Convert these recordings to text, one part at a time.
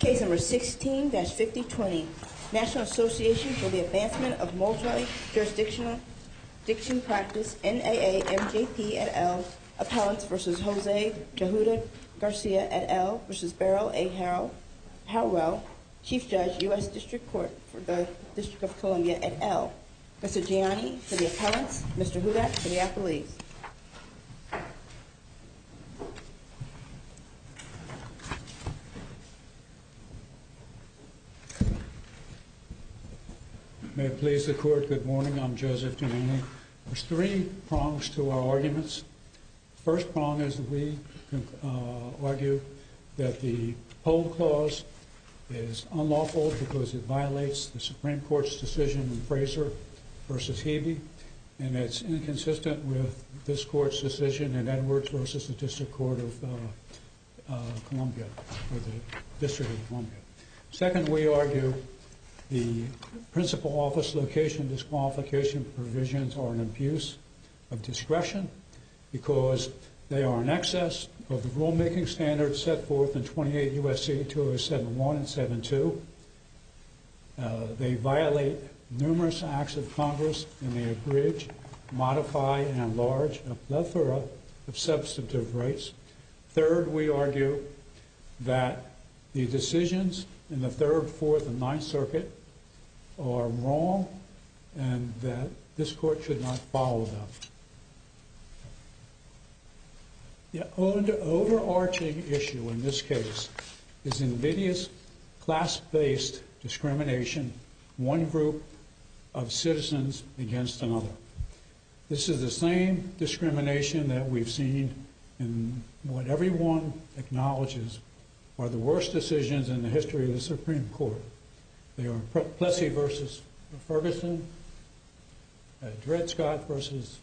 Case number 16-5020, National Association for the Advancement of Multi-Jurisdictional Practice, NAA-MJP et al., Appellants versus Jose Jehuda Garcia et al. Versus Beryl A. Harwell, Chief Judge, U.S. District Court for the District of Columbia et al. Mr. Gianni for the appellants, Mr. Hudak for the appellees. May it please the court, good morning. I'm Joseph Giannini. There's three prongs to our arguments. First prong is that we argue that the hold clause is unlawful because it violates the Supreme Court's decision in Fraser versus Hebe, and it's inconsistent with this court's decision in Edwards versus the District Court of Columbia, or the District of Columbia. Second, we argue the principal office location disqualification provisions are an abuse of discretion because they are in excess of the rulemaking standards set forth in 28 U.S.C. 2071 and 72. They violate numerous acts of Congress, and they abridge, modify, and enlarge a plethora of substantive rights. Third, we argue that the decisions in the Third, Fourth, and Ninth Circuit are wrong and that this court should not follow them. The overarching issue in this case is invidious class-based discrimination, one group of citizens against another. This is the same discrimination that we've seen in what everyone acknowledges are the worst decisions in the history of the Supreme Court. They are Plessy versus Ferguson, Dred Scott versus,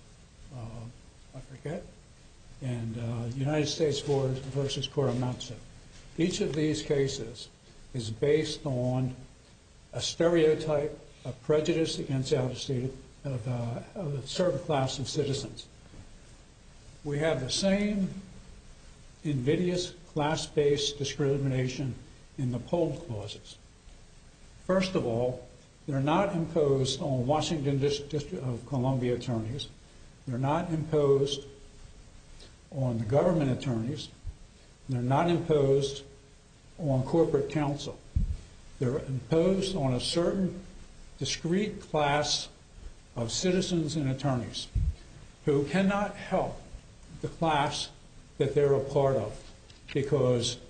and United States versus Korematsu. Each of these cases is based on a stereotype of prejudice against of a certain class of citizens. We have the same invidious class-based discrimination in the hold clauses. First of all, they're not imposed on Washington District of Columbia attorneys. They're not imposed on the government attorneys. They're not imposed on corporate counsel. They're imposed on a certain discrete class of citizens and attorneys who cannot help the class that they're a part of because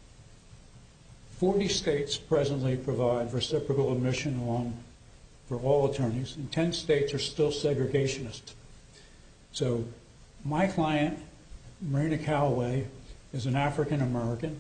40 states presently provide reciprocal admission for all attorneys, and 10 states are still segregationist. So my client, Marina Callaway, is an African American,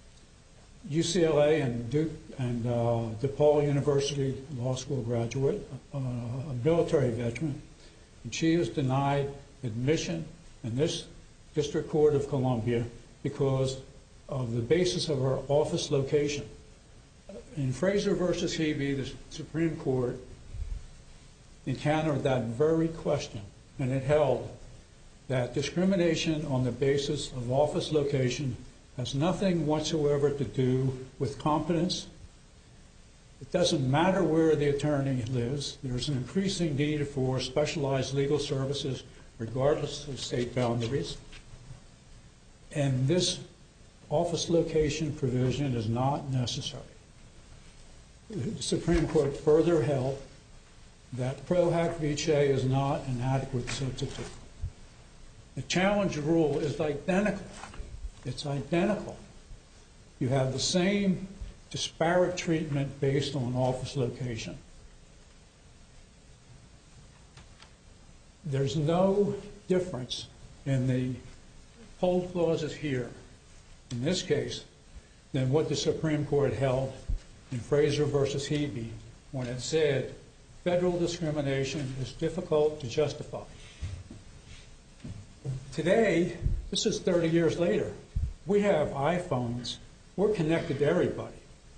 UCLA and Duke and DePaul University Law School graduate, a military veteran, and she is denied admission in this District Court of Columbia because of the basis of her office location. In Fraser versus Hebe, the Supreme Court encountered that very question, and it held that discrimination on the basis of office location has nothing whatsoever to do with competence. It doesn't matter where the attorney lives. There's an increasing need for specialized legal services regardless of state boundaries. And this office location provision is not necessary. The Supreme Court further held that pro hac vice is not an adequate substitute. The challenge rule is identical. It's identical. You have the same disparate treatment based on office location. There's no difference in the hold clauses here, in this case, than what the Supreme Court held in Fraser versus Hebe when it said federal discrimination is difficult to justify. Today, this is 30 years later, we have iPhones. We're connected to everybody.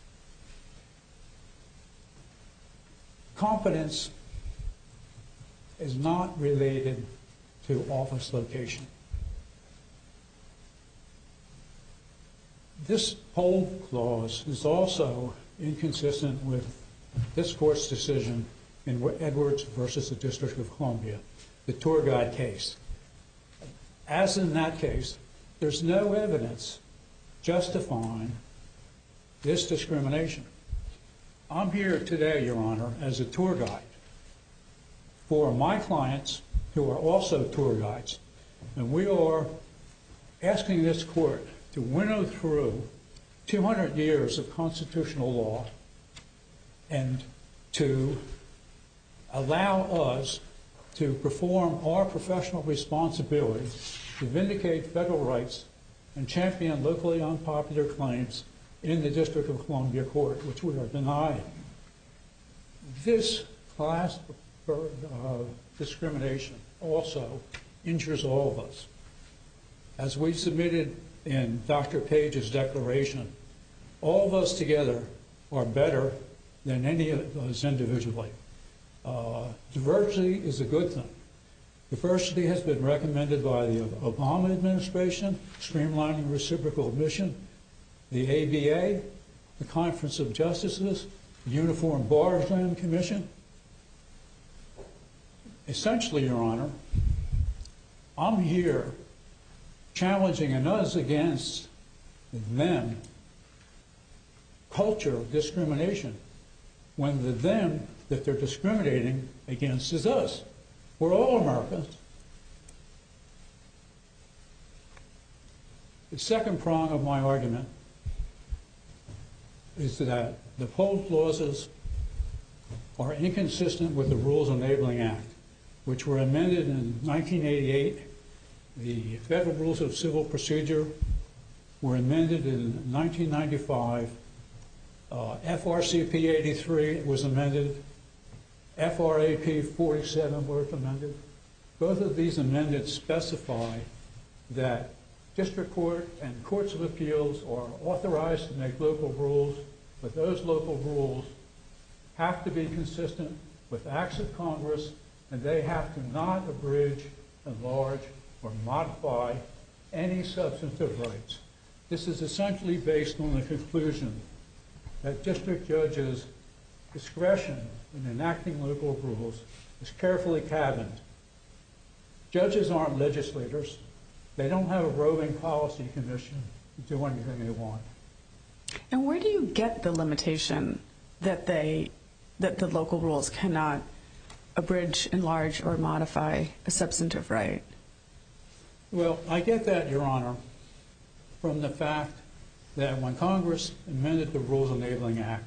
Competence is not related to office location. This hold clause is also inconsistent with this court's decision in Edwards versus the District of Columbia, the tour guide case. As in that case, there's no evidence justifying this discrimination. I'm here today, Your Honor, as a tour guide for my clients who are also tour guides, and we are asking this court to winnow through 200 years of constitutional law and to allow us to perform our professional responsibility to vindicate federal rights and champion locally unpopular claims in the District of Columbia Court, which we are denying. This class of discrimination also injures all of us. As we submitted in Dr. Page's declaration, all of us together are better than any of us individually. Diversity is a good thing. Diversity has been recommended by the Obama administration, streamlining reciprocal admission, the ABA, the Conference of Justices, the Uniform Bar Exam Commission. Essentially, Your Honor, I'm here challenging an us against them culture of discrimination when the them that they're discriminating against is us. We're all Americans. The second prong of my argument is that the hold clauses are inconsistent with the Rules Enabling Act, which were amended in 1988. The Federal Rules of Civil Procedure were amended in 1995. FRCP 83 was amended. FRAP 47 were amended. Both of these amendments specify that district court and courts of appeals are authorized to make local rules, but those local rules have to be consistent with acts of Congress, and they have to not abridge, enlarge, or modify any substantive rights. This is essentially based on the conclusion that district judges' discretion in enacting local rules is carefully cabined. Judges aren't legislators. They don't have a roving policy commission to do anything they want. And where do you get the limitation that the local rules cannot abridge, enlarge, or modify a substantive right? Well, I get that, Your Honor, from the fact that when Congress amended the Rules Enabling Act,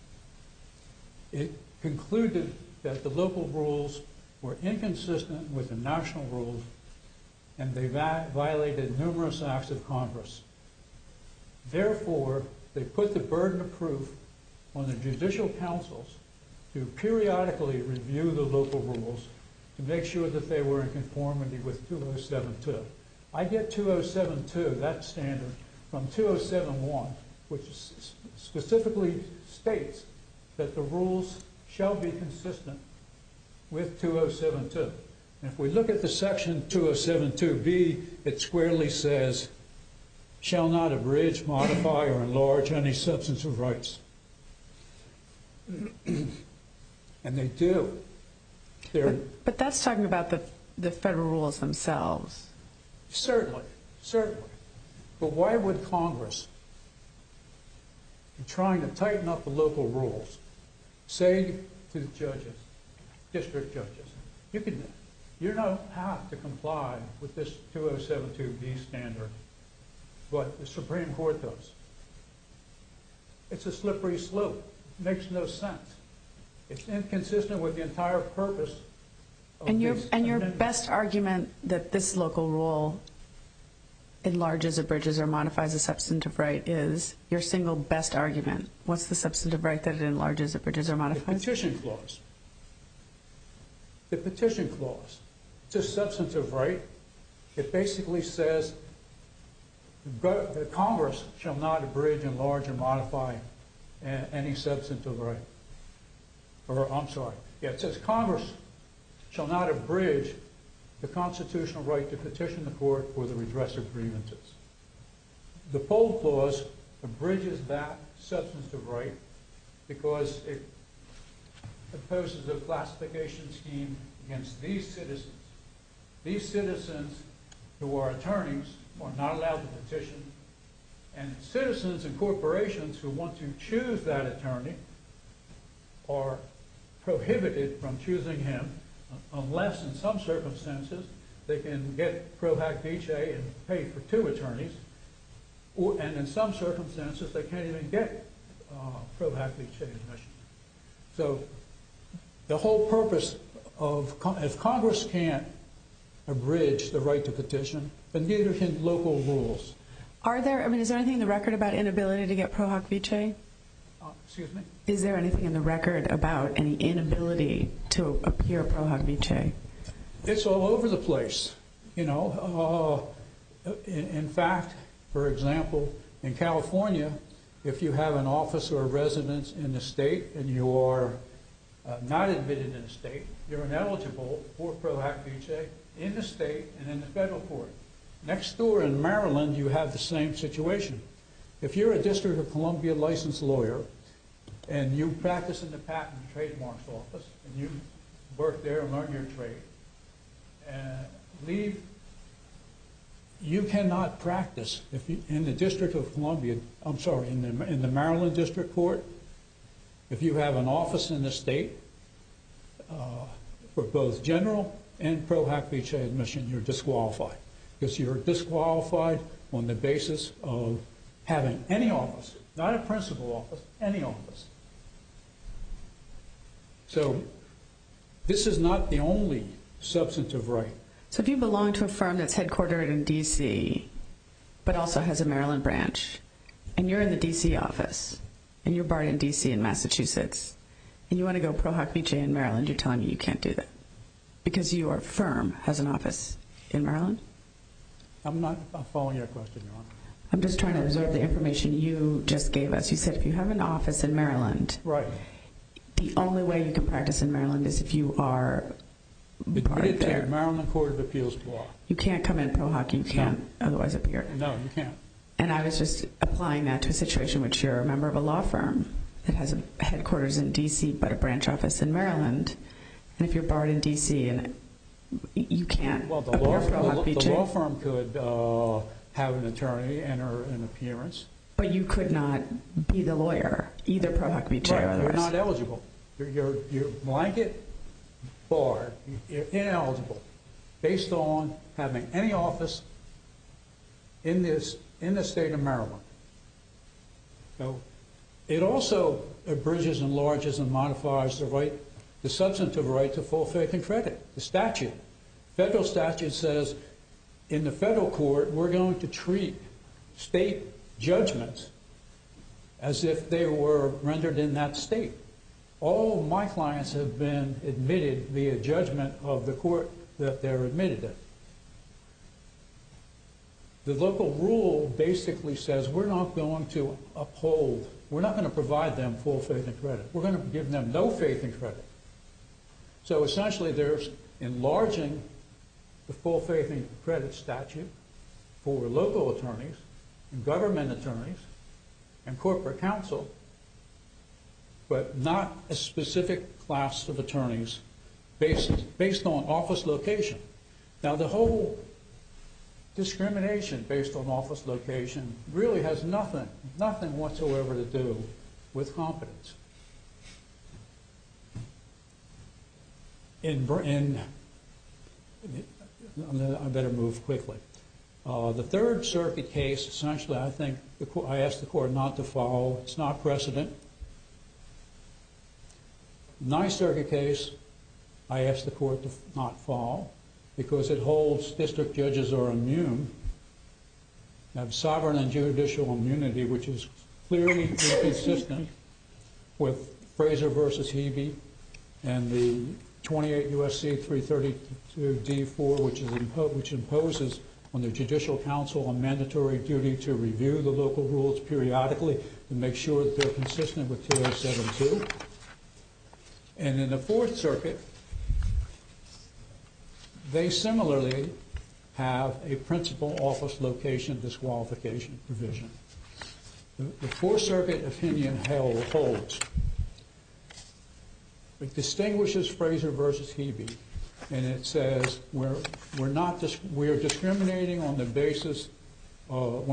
it concluded that the local rules were inconsistent with the national rules, and they violated numerous acts of Congress. Therefore, they put the burden of proof on the judicial councils to periodically review the local rules to make sure that they were in conformity with 2072. I get 2072, that standard, from 2071, which specifically states that the rules shall be consistent with 2072. And if we look at the section 2072B, it squarely says, shall not abridge, modify, or enlarge any substantive rights. And they do. But that's talking about the federal rules themselves. Certainly, certainly. But why would Congress, in trying to tighten up the local rules, say to the judges, district judges, you don't have to comply with this 2072B standard, but the Supreme Court does. It's a slippery slope. It makes no sense. It's inconsistent with the entire purpose of these And your best argument that this local rule enlarges, abridges, or modifies a substantive right is your single best argument. What's the substantive right that it enlarges, abridges, or modifies? The petition clause. The petition clause. It's a substantive right. It basically says that Congress shall not abridge, enlarge, or modify any substantive right. It says Congress shall not abridge the constitutional right to petition the court for the redress of grievances. The poll clause abridges that substantive right because it imposes a classification scheme against these citizens. These citizens who are attorneys are not allowed to petition, and citizens and corporations who want to choose that attorney are prohibited from choosing him unless in some circumstances they can get pro hac vice and pay for 2 attorneys, and in some circumstances they can't even get pro hac vice admission. So the whole purpose of, if Congress can't abridge the right to petition, then neither can local rules. Is there anything in the record about inability to get pro hac vice? Excuse me? Is there anything in the record about any inability to appear pro hac vice? It's all over the place. In fact, for example, in California, if you have an office or a residence in the state and you are not admitted in the state, you're ineligible for pro hac vice in the state and in the federal court. Next door in Maryland, you have the same situation. If you're a District of Columbia licensed lawyer and you practice in the Patent and Trademarks Office and you work there and learn your trade and leave, you cannot practice in the District of Columbia, in the Maryland District Court. If you have an office in the state for both general and pro hac vice admission, you're disqualified. Because you're disqualified on the basis of having any office, not a principal office, any office. So this is not the only substantive right. So if you belong to a firm that's headquartered in D.C., but also has a Maryland branch, and you're in the D.C. office, and you're barred in D.C. and Massachusetts, and you want to go pro hac vice in Maryland, you're telling me you can't do that because your firm has an office in Maryland? I'm not following your question, Your Honor. I'm just trying to absorb the information you just gave us. You said if you have an office in Maryland, right, the only way you can practice in Maryland is if you are admitted there. to the Maryland Court of Appeals law. You can't come in pro hac, you can't otherwise appear. No, you can't. And I was just applying that to a situation in which you're a member of a law firm that has a headquarters in D.C. but a branch office in Maryland, and if you're barred in D.C. and you can't appear pro hac vice. The law firm could have an attorney enter an appearance. But you could not be the lawyer, either pro hac vice or otherwise. You're not eligible. You're blanket barred. You're ineligible based on having any office in the state of Maryland. So it also abridges, enlarges, and modifies the substantive right to full faith and credit. The statute. Federal statute says in the federal court we're going to treat state judgments as if they were rendered in that state. All of my clients have been admitted via judgment of the court that they're admitted in. The local rule basically says we're not going to uphold, we're not going to provide them full faith and credit. We're going to give them no faith and credit. So essentially there's enlarging the full faith and credit statute for local attorneys and government attorneys and corporate counsel, but not a specific class of attorneys based on office location. Now the whole discrimination based on office location really has nothing whatsoever to do with competence. I better move quickly. The Third Circuit case, essentially, I think I asked the court not to follow. It's not precedent. Ninth Circuit case, I asked the court to not follow because it holds district judges are immune, have sovereign and judicial immunity, which is clearly inconsistent with Fraser versus Hebe and the 28 U.S.C. 332 D4, which imposes on the Judicial Council a mandatory duty to review the local rules periodically to make sure that they're consistent with 2072. And in the Fourth Circuit, they similarly have a principal office location disqualification provision. The Fourth Circuit opinion holds. It distinguishes Fraser versus Hebe, and it says we're discriminating on the basis of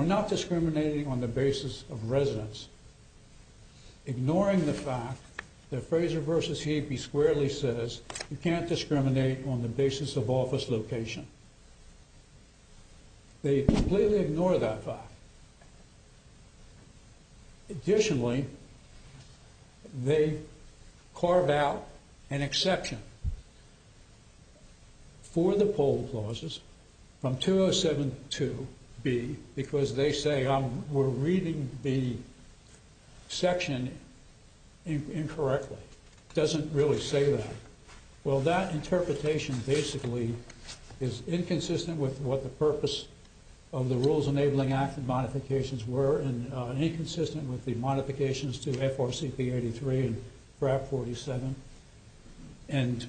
residence, ignoring the fact that Fraser versus Hebe squarely says you can't discriminate on the basis of office location. They completely ignore that fact. Additionally, they carve out an exception for the poll clauses from 207(2)(b because they say we're reading the section incorrectly. It doesn't really say that. Well, that interpretation basically is inconsistent with what the purpose of the Rules Enabling Act and modifications were, and inconsistent with the modifications to FRCP 83 and FRAP 47. And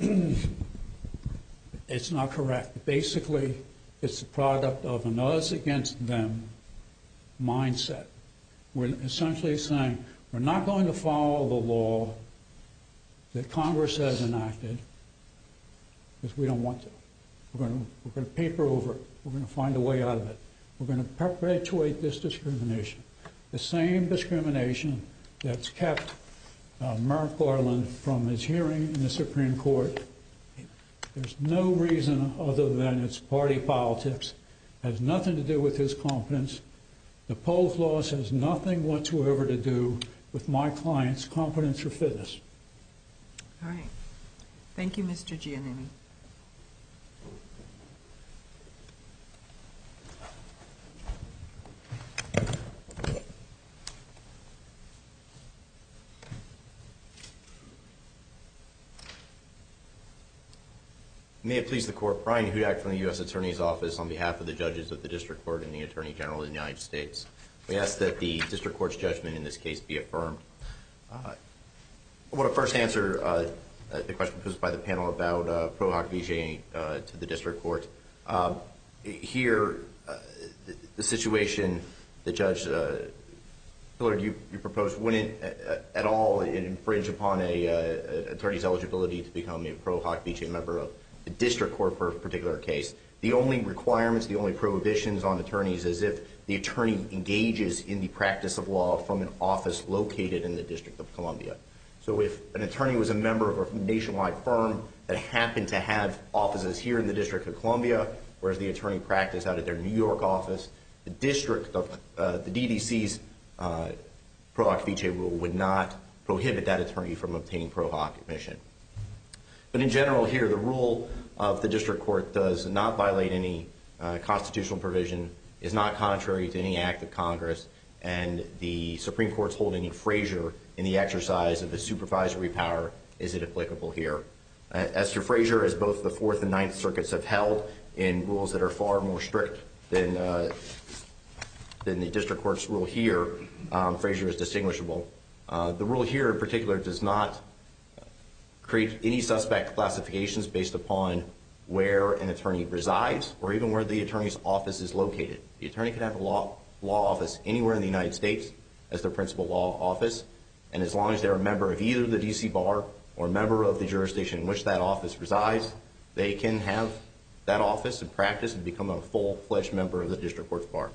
it's not correct. Basically, it's the product of an us against them mindset. We're essentially saying we're not going to follow the law that Congress has enacted because we don't want to. We're going to paper over it. We're going to find a way out of it. We're going to perpetuate this discrimination, the same discrimination that's kept Merrick Garland from his hearing in the Supreme Court. There's no reason other than it's party politics. It has nothing to do with his competence. The poll clause has nothing whatsoever to do with my client's competence or fitness. All right. Thank you, Mr. Giannini. May it please the Court, Brian Hudak from the U.S. Attorney's Office on behalf of the judges of the District Court and the Attorney General of the United States. We ask that the District Court's judgment in this case be affirmed. I want to first answer the question posed by the panel about Pro Hoc Vitae to the District Court. Here, the situation that Judge Pillard, you proposed, wouldn't at all infringe upon an attorney's eligibility to become a Pro Hoc Vitae member of the District Court for a particular case. The only requirements, the only prohibitions on attorneys is if the attorney engages in the practice of law from an office located in the District of Columbia. So if an attorney was a member of a nationwide firm that happened to have offices here in the District of Columbia, whereas the attorney practiced out of their New York office, the District of the DDC's Pro Hoc Vitae rule would not prohibit that attorney from obtaining Pro Hoc admission. But in general here, the rule of the District Court does not violate any constitutional provision, is not contrary to any act of Congress, and the Supreme Court's holding in Frazier in the exercise of the supervisory power is it applicable here. As to Frazier, as both the Fourth and Ninth Circuits have held in rules that are far more strict than the District Court's rule here, Frazier is distinguishable. The rule here in particular does not create any suspect classifications based upon where an attorney resides or even where the attorney's office is located. The attorney can have a law office anywhere in the United States as their principal law office, and as long as they're a member of either the D.C. Bar or a member of the jurisdiction in which that office resides, they can have that office and practice and become a full-fledged member of the District Court's bar.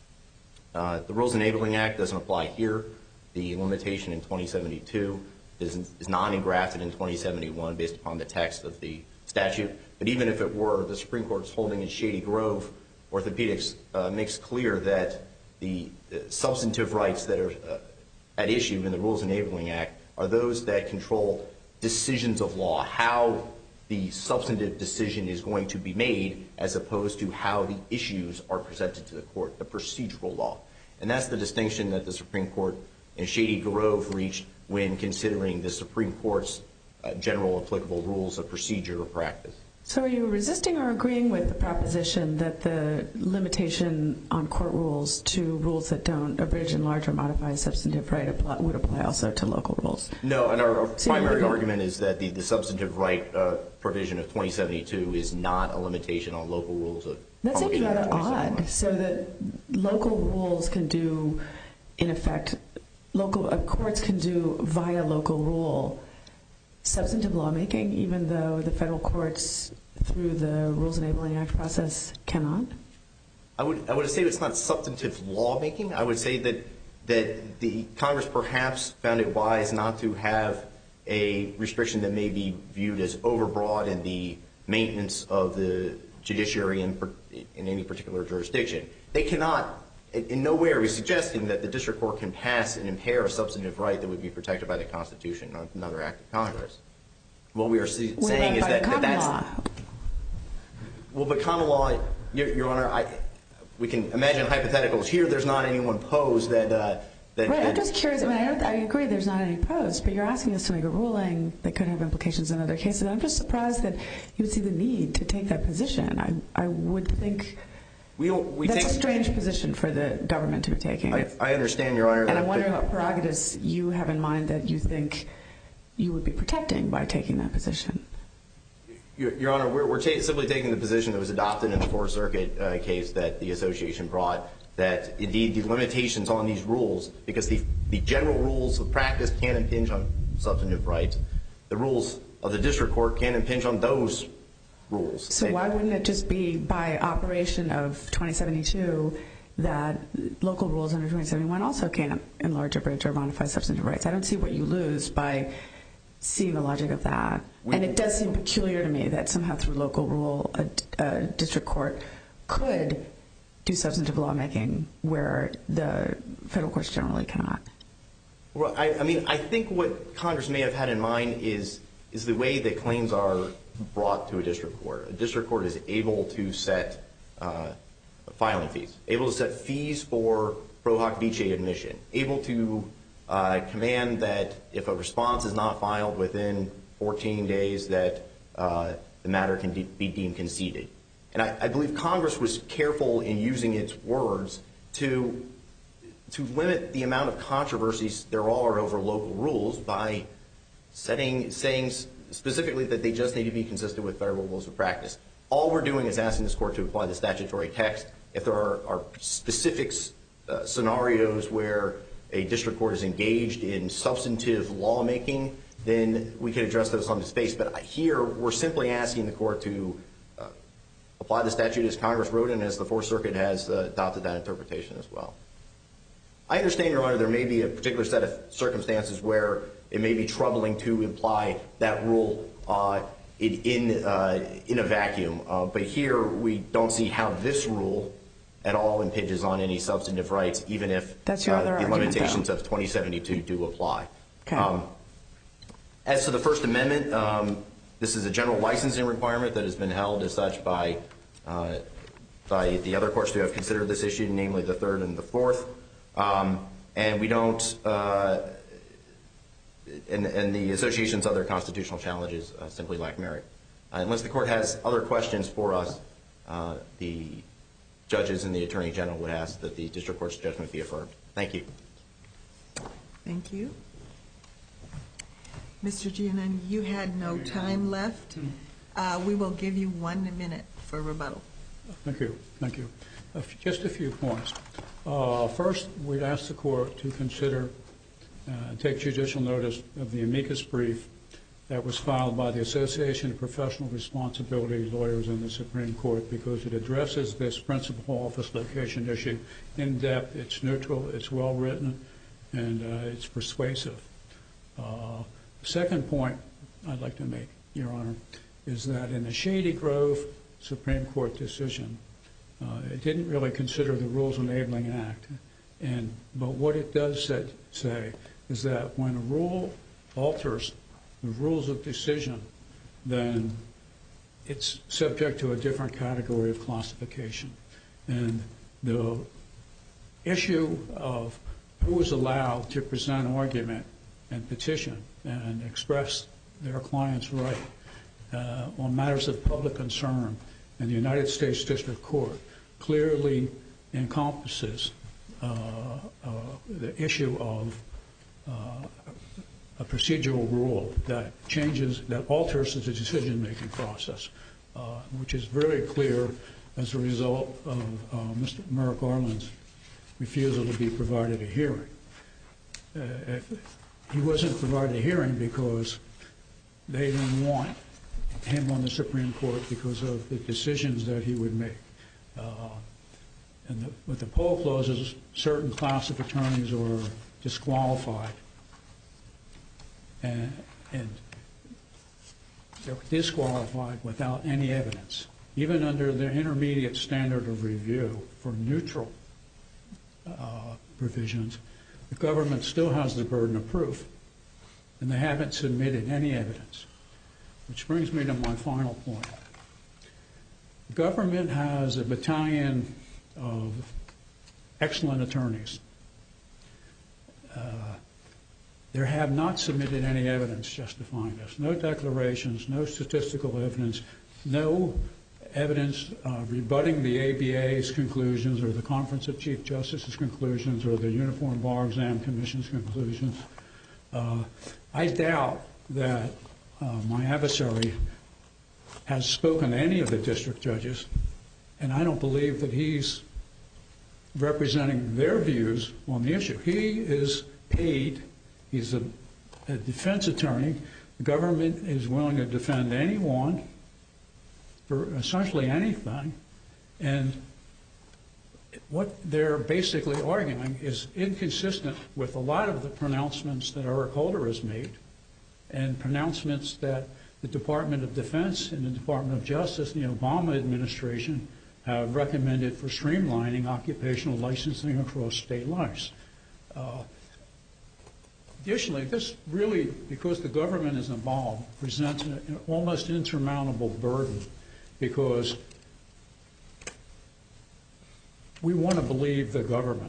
The Rules Enabling Act doesn't apply here. The limitation in 2072 is non-engrafted in 2071 based upon the text of the statute. But even if it were, the Supreme Court's holding in Shady Grove Orthopedics makes clear that the substantive rights that are at issue in the Rules Enabling Act are those that control decisions of law, how the substantive decision is going to be made as opposed to how the issues are presented to the court, the procedural law. And that's the distinction that the Supreme Court in Shady Grove reached when considering the Supreme Court's general applicable rules of procedure or practice. So are you resisting or agreeing with the proposition that the limitation on court rules to rules that don't abridge, enlarge, or modify a substantive right would apply also to local rules? No, and our primary argument is that the substantive right provision of 2072 is not a limitation on local rules of That seems rather odd, so that local rules can do in effect, courts can do via local rule substantive lawmaking, even though the federal courts, through the Rules Enabling Act process, cannot? I would say it's not substantive lawmaking. I would say that the Congress perhaps found it wise not to have a restriction that may be viewed as overbroad in the maintenance of the judiciary in any particular jurisdiction. They cannot, in no way are we suggesting that the district court can pass and impair a substantive right that would be protected by the Constitution or another act of Congress. What we are saying is that that's... law? Well, but common law, Your Honor, we can imagine hypotheticals. Here, there's not anyone posed that... Right, I'm just curious. I mean, I agree there's not any posed, but you're asking us to make a ruling that could have implications in other cases. I'm just surprised that you would see the need to take that position. I would think that's a strange position for the government to be taking. I understand, Your Honor. And I'm wondering what prerogatives you have in mind that you think you would be protecting by taking that position. Your Honor, we're simply taking the position that was adopted in the Fourth Circuit case that the association brought, that indeed the limitations on these rules, because the general rules of practice can impinge on substantive rights, the rules of the district court can impinge on those rules. So why wouldn't it just be by operation of 2072 that local rules under 2071 also can enlarge, abridge, or modify substantive rights? I don't see what you lose by seeing the logic of that. And it does seem peculiar to me that somehow through local rule a district court could do substantive lawmaking where the federal courts generally cannot. Well, I mean, I think what Congress may have had in mind is the way that claims are brought to a district court. A district court is able to set filing fees, able to set fees for pro hoc vice admission, able to command that if a response is not filed within 14 days that the matter can be deemed conceded. And I believe Congress was careful in using its words to limit the amount of controversies there are over local rules by saying specifically that they just need to be consistent with federal rules of practice. All we're doing is asking this court to apply the statutory text. If there are specific scenarios where a district court is engaged in substantive lawmaking, then we can address those on the space. But here, we're simply asking the court to apply the statute as Congress wrote and as the Fourth Circuit has adopted that interpretation as well. I understand, Your Honor, there may be a particular set of circumstances where it may be troubling to imply that rule in a vacuum. But here, we don't see how this rule at all impinges on any substantive rights, even if That's your other the argument, limitations though. of 2072 do apply. Okay. As to the First Amendment, this is a general licensing requirement that has been held as such by the other courts who have considered this issue, namely the Third and the Fourth. And we don't, and the association's other constitutional challenges simply lack merit. Unless the court has other questions for us, the judges and the Attorney General would ask that the district court's judgment be affirmed. Thank you. Thank you. Mr. Giannini, you had no time left. We will give you 1 minute for rebuttal. Thank you. Thank you. Just a few points. First, we'd ask the court to consider take judicial notice of the amicus brief that was filed by the Association of Professional Responsibility Lawyers in the Supreme Court, because it addresses this principal office location issue in depth. It's neutral, it's well written, and it's persuasive. The second point I'd like to make, Your Honor, is that in the Shady Grove Supreme Court decision, it didn't really consider the Rules Enabling Act. But what it does say is that when a rule alters the rules of decision, then it's subject to a different category of classification. And the issue of who is allowed to present argument and petition and express their client's right on matters of public concern in the United States District Court clearly encompasses the issue of a procedural rule that alters the decision-making process, which is very clear as a result of Mr. Merrick Garland's refusal to be provided a hearing. He wasn't provided a hearing because they didn't want him on the Supreme Court because of the decisions that he would make. With the poll clauses, certain class of attorneys were disqualified, and they were disqualified without any evidence. Even under the intermediate standard of review for neutral provisions, the government still has the burden of proof, and they haven't submitted any evidence. Which brings me to my final point. The government has a battalion of excellent attorneys. They have not submitted any evidence justifying this. No declarations, no statistical evidence, no evidence rebutting the ABA's conclusions or the Conference of Chief Justice's conclusions or the Uniform Bar Exam Commission's conclusions. I doubt that my adversary has spoken to any of the district judges, and I don't believe that he's representing their views on the issue. He is paid. He's a defense attorney. The government is willing to defend anyone for essentially anything, and what they're basically arguing is inconsistent with a lot of the pronouncements that Eric Holder has made and pronouncements that the Department of Defense and the Department of Justice and the Obama administration have recommended for streamlining occupational licensing across state lines. Additionally, this really, because the government is involved, presents an almost insurmountable burden because we want to believe the government.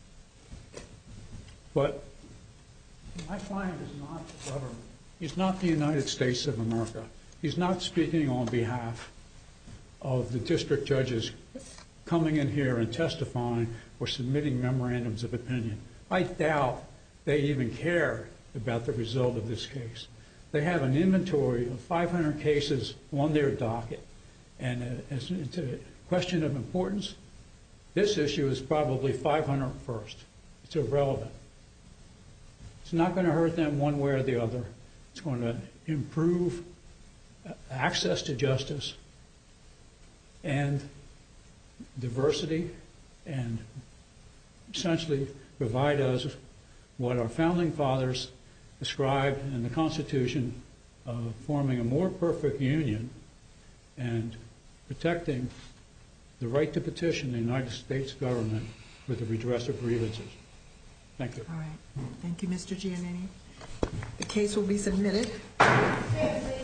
But my client is not the government. He's not the United States of America. He's not speaking on behalf of the district judges coming in here and testifying or submitting memorandums of opinion. I doubt they even care about the result of this case. They have an inventory of 500 cases on their docket, and as to a question of importance, this issue is probably 501st. It's irrelevant. It's not going to hurt them one way or the other. It's going to improve access to justice and diversity and essentially provide us what our founding fathers described in the Constitution of forming a more perfect union and protecting the right to petition the United States government for the redress of grievances. Thank you. All right. Thank you, Mr. Giannini. The case will be submitted.